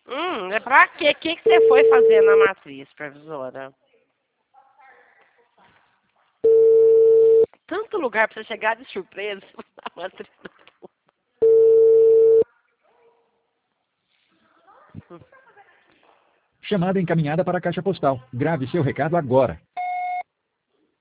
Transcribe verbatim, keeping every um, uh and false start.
Hum, é pra quê? O que, que você foi fazer na matriz, professora? Tanto lugar pra você chegar de surpresa na matriz. Chamada encaminhada para a caixa postal. Grave seu recado agora.